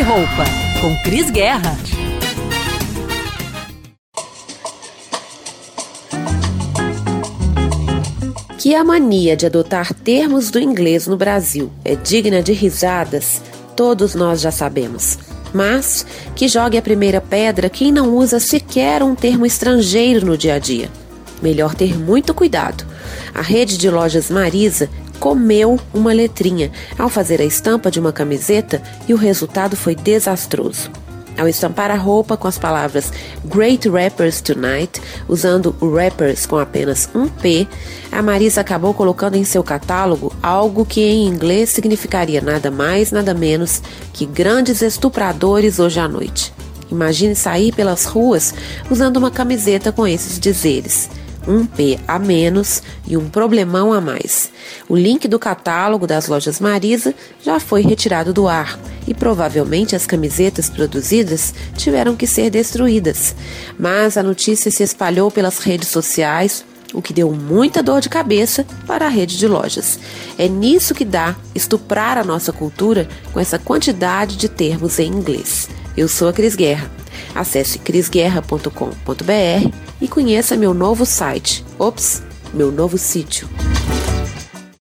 Roupa, com Cris Guerra. Que a mania de adotar termos do inglês no Brasil é digna de risadas, todos nós já sabemos. Mas que jogue a primeira pedra quem não usa sequer um termo estrangeiro no dia a dia. Melhor ter muito cuidado. A rede de lojas Marisa comeu uma letrinha ao fazer a estampa de uma camiseta e o resultado foi desastroso. Ao estampar a roupa com as palavras Great Rappers Tonight, usando o rappers com apenas um P, a Marisa acabou colocando em seu catálogo algo que em inglês significaria nada mais, nada menos que grandes estupradores hoje à noite. Imagine sair pelas ruas usando uma camiseta com esses dizeres. Um P a menos e um problemão a mais. O link do catálogo das lojas Marisa já foi retirado do ar e provavelmente as camisetas produzidas tiveram que ser destruídas. Mas a notícia se espalhou pelas redes sociais, o que deu muita dor de cabeça para a rede de lojas. É nisso que dá estuprar a nossa cultura com essa quantidade de termos em inglês. Eu sou a Cris Guerra. Acesse crisguerra.com.br e conheça meu novo site. Meu novo sítio.